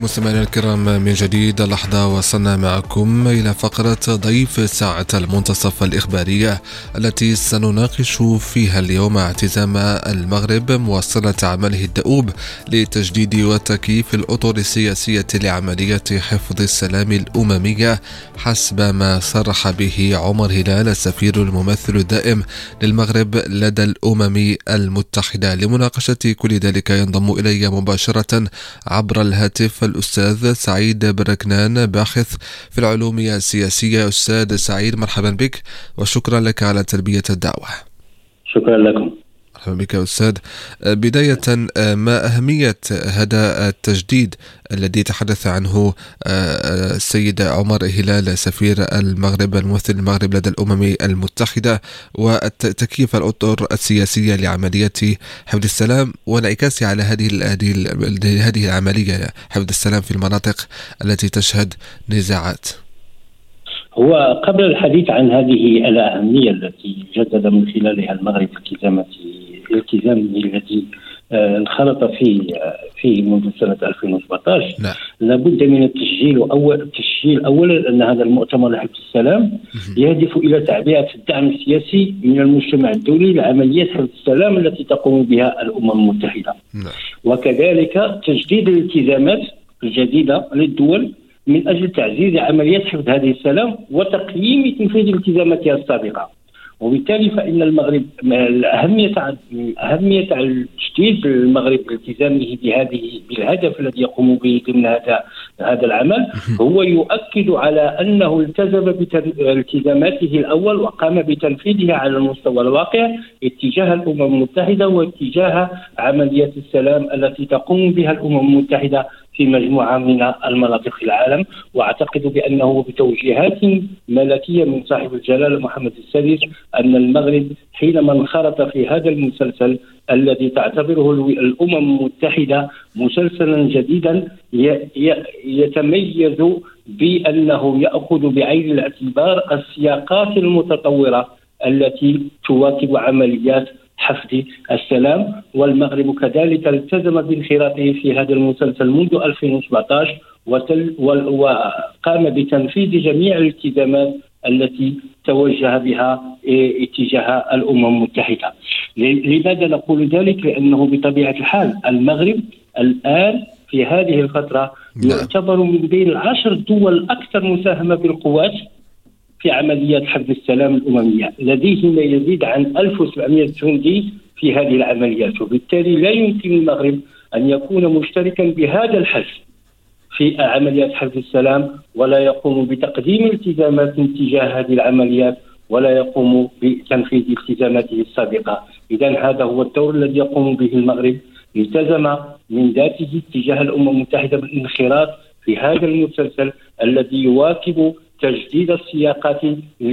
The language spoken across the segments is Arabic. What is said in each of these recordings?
مستمعينا الكرام، من جديد لحظة وصلنا معكم إلى فقرة ضيف ساعة المنتصف الإخبارية التي سنناقش فيها اليوم اعتزام المغرب مواصلة عمله الدؤوب لتجديد وتكييف الأطر السياسية لعملية حفظ السلام الأممية حسب ما صرح به عمر هلال السفير الممثل الدائم للمغرب لدى الأمم المتحدة. لمناقشة كل ذلك ينضم إلي مباشرة عبر الهاتف الأستاذ سعيد بركنان، باحث في العلوم السياسية. أستاذ سعيد، مرحبا بك وشكرا لك على تلبية الدعوة. شكرا لكم. مرحبا بك أستاذ. بداية، ما أهمية هذا التجديد الذي تحدث عنه السيد عمر هلال سفير المغرب الممثل المغرب لدى الأمم المتحدة، وتكييف الأطر السياسية لعملية حفظ السلام وانعكاسها على هذه العملية حفظ السلام في المناطق التي تشهد نزاعات؟ هو قبل الحديث عن هذه الأهمية التي جدد من خلالها المغرب التزامه الذي انخرط فيه منذ سنة 2017. نعم. لابد من التسجيل أولا أن هذا المؤتمر لحفظ السلام يهدف إلى تعبئة الدعم السياسي من المجتمع الدولي لعمليات حفظ السلام التي تقوم بها الأمم المتحدة. نعم. وكذلك تجديد الالتزامات الجديدة للدول من أجل تعزيز عمليات حفظ هذه السلام وتقييم تنفيذ التزاماتها السابقة. وبالتالي فإن المغرب أهمية تجديد المغرب التزامه بالهدف الذي يقوم به ضمن هذا العمل هو يؤكد على أنه التزم بالتزاماته الأول وقام بتنفيذها على المستوى الواقع اتجاه الأمم المتحدة واتجاه عمليات السلام التي تقوم بها الأمم المتحدة في مجموعة من المناطق في العالم. وأعتقد بأنه بتوجيهات ملكية من صاحب الجلالة محمد السادس أن المغرب حينما انخرط في هذا المسلسل الذي تعتبره الأمم المتحدة مسلسلا جديدا يتميز بأنه يأخذ بعين الاعتبار السياقات المتطورة التي تواكب عمليات حفظ السلام. والمغرب كذلك التزم بانخراطه في هذا المسلسل منذ 2017 وقام بتنفيذ جميع الالتزامات التي توجه بها اتجاه الأمم المتحدة. لماذا نقول ذلك؟ لأنه بطبيعة الحال المغرب الآن في هذه الفترة يعتبر من بين 10 دول أكثر مساهمة بالقوات في عمليات حفظ السلام الأممية، لديه ما يزيد عن 1700 جندي في هذه العمليات، وبالتالي لا يمكن المغرب أن يكون مشتركا بهذا الحجم في عمليات حفظ السلام ولا يقوم بتقديم التزامات تجاه هذه العمليات ولا يقوم بتنفيذ التزاماته السابقة. إذن هذا هو الدور الذي يقوم به المغرب، التزم من ذاته تجاه الأمم المتحدة بالانخراط في هذا المسلسل الذي يواكب تجديد السياقات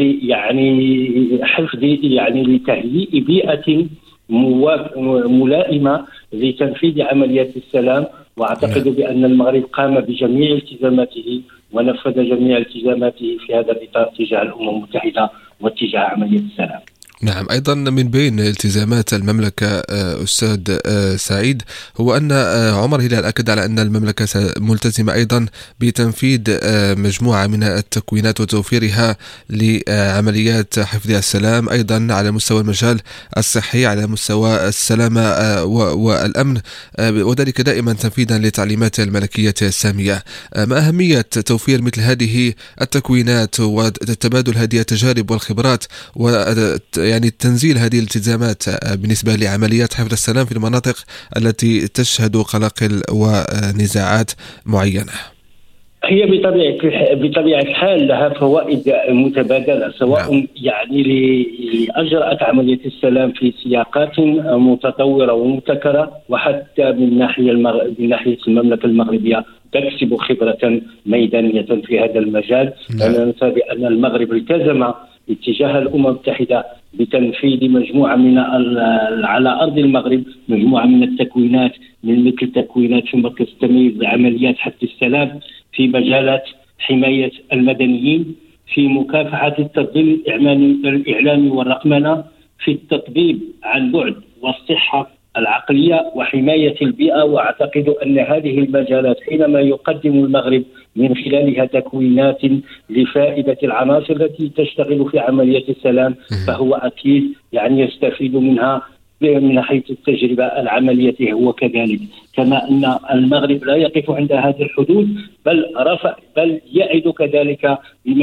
لتهيئ بيئة ملائمة لتنفيذ عمليات السلام. وأعتقد بأن المغرب قام بجميع التزاماته ونفذ جميع التزاماته في هذا الإطار تجاه الأمم المتحدة واتجاه عملية السلام. نعم. أيضا من بين التزامات المملكة أستاذ سعيد هو أن عمر هلال أكد على أن المملكة ملتزمة أيضا بتنفيذ مجموعة من التكوينات وتوفيرها لعمليات حفظ السلام، أيضا على مستوى المجال الصحي، على مستوى السلامة والأمن، وذلك دائما تنفيذا لتعليمات الملكية السامية. ما أهمية توفير مثل هذه التكوينات وتبادل هذه التجارب والخبرات يعني تنزيل هذه الالتزامات بالنسبة لعمليات حفظ السلام في المناطق التي تشهد قلاقل ونزاعات معينة؟ هي بطبيعة الحال لها فوائد متبادلة، سواء لأجرأت عملية السلام في سياقات متطورة ومبتكرة، وحتى من ناحية المملكة المغربية تكسب خبرة ميدانية في هذا المجال. لا ننسى بأن المغرب التزم اتجاه الأمم المتحدة بتنفيذ مجموعة من على أرض المغرب مجموعة من التكوينات من مثل تكوينات في مركز التمييز لعمليات حفظ السلام في مجالات حماية المدنيين، في مكافحة التظلم الإعلامي والرقمنة، في التطبيب عن بعد والصحة العقلية وحماية البيئة. وأعتقد أن هذه المجالات حينما يقدم المغرب من خلالها تكوينات لفائدة العناصر التي تشتغل في عملية السلام، فهو أكيد يعني يستفيد منها من حيث التجربة العملية. هو كذلك كما أن المغرب لا يقف عند هذه الحدود، بل يعد كذلك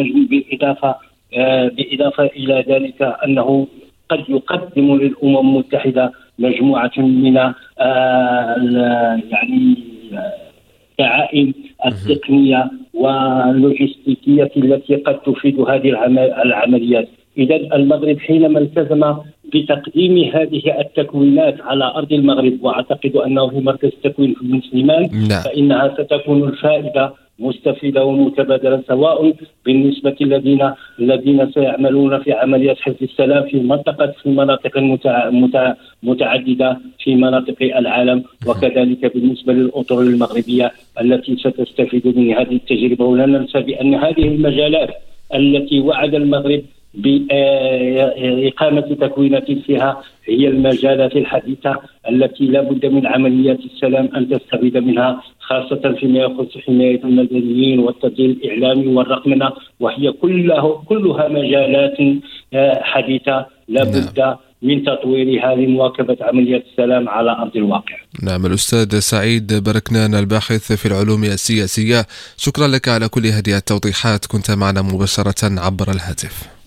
بإضافة إلى ذلك أنه قد يقدم للأمم المتحدة مجموعة من يعني الدعائم التقنية واللوجستيكية التي قد تفيد هذه العمليات. إذا المغرب حينما التزم بتقديم هذه التكوينات على أرض المغرب، وأعتقد أنه في مركز التكوين في بن سليمان، فإنها ستكون الفائدة مستفيدة ومتبادلة، سواء بالنسبة الذين سيعملون في عمليات حفظ السلام في مناطق متعددة في مناطق العالم، وكذلك بالنسبة للأطر المغربية التي ستستفيد من هذه التجربة. ولا ننسى بأن هذه المجالات التي وعد المغرب بإقامة تكوينات فيها هي المجالات الحديثة التي لا بد من عمليات السلام أن تستفيد منها، خاصة فيما يخص حماية المدنيين والتسجيل الإعلامي والرقمنة، وهي كلها مجالات حديثة لا بد من تطويرها لمواكبة عمليات السلام على أرض الواقع. نعم، الأستاذ سعيد بركنان الباحث في العلوم السياسية، شكرا لك على كل هذه التوضيحات، كنت معنا مباشرة عبر الهاتف.